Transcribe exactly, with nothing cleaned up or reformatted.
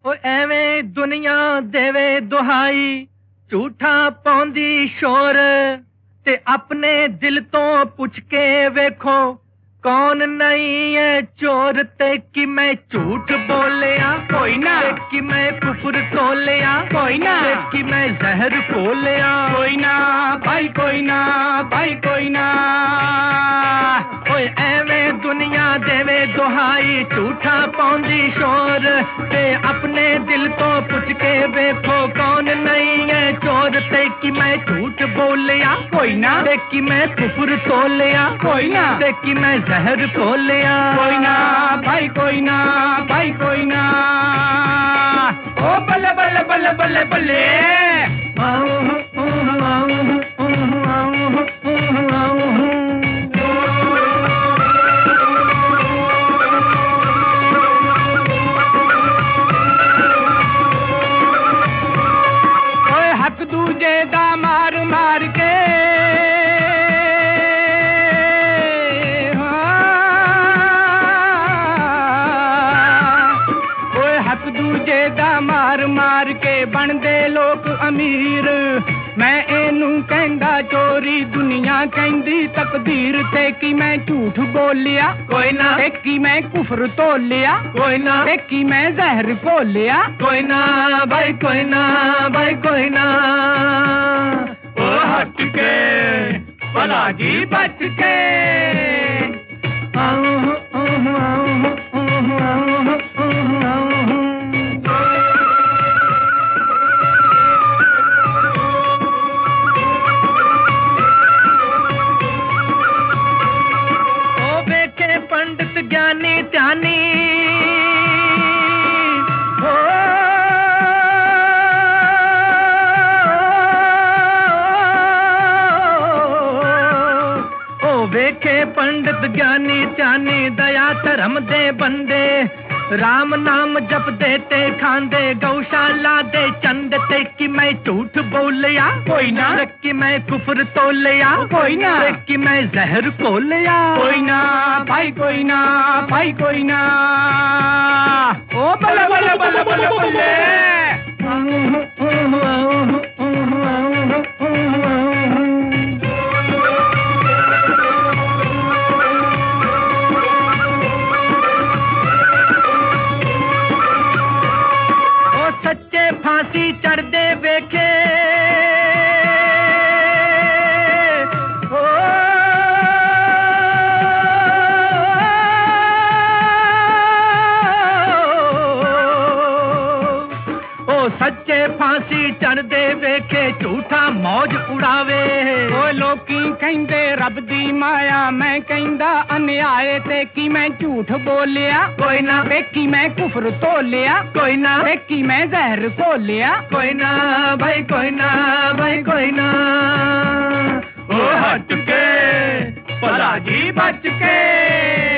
ओ एवें दुनिया देवे दुहाई झूठा पौंदी शोर ते अपने दिल तो पुछ के वेखो कौन नहीं है चोर ते कि मैं झूठ बोलिया कोई ना कि मैं कुफर तोलिया कोई ना कि मैं जहर खोलिया कोई ना भाई कोई ना भाई कोई ना ओए एवें दुनिया देवे दुहाई झूठा पौंदी शोर ते अपने दिल तो पुछ के देखो कौन नहीं है चोर ते कि मैं झूठ बोलिया कोई ना ते कि मैं कुफर तोलिया कोई ना ते कि मैं जहर खोलिया कोई ना भाई कोई ना भाई कोई ना ओ बल्ले बल्ले बल्ले बल्ले बल्ले हक दूजे दा मार मार के हक दूजे दा मार मार के बनदे लोग अमीर मैं एनू कहंदा चोरी दुनिया कहंदी तकदीर ते कि मैं झूठ बोलिया कोई ना ते कि मैं कुफर तोलिया कोई ना ते कि मैं जहर घोलिया कोई ना भाई कोई ना भाई कोई ना ओ हट के भला जी बच के पंडित ज्ञानी ध्यानी हो ओ वेखे पंडित ज्ञानी ध्यानी दया धर्म दे बंदे राम नाम जप देते खांदे गौशाला दे चंद ते कि मैं झूठ बोलिया कोई ना कि मैं कुफर तोलिया कोई ना कि मैं जहर खोलिया कोई ना भाई कोई ना भाई कोई ना ओ बल्ले बल्ले बल्ले बल्ले बल्ले सच्चे फांसी चढ़ दे वेखे ओ, ओ सच्चे फांसी चढ़ दे वेखे झूठा मौज उड़ावे ओ लोकी कहंदे रब दी माया मैं कहंदा अन्याय ते कि मैं झूठ बोलिया कोई ना ते कि मैं कुफर तोलिया कोई ना ते कि मैं जहर घोलिया कोई ना भाई कोई ना भाई कोई ना ओ हट के भला जी बच के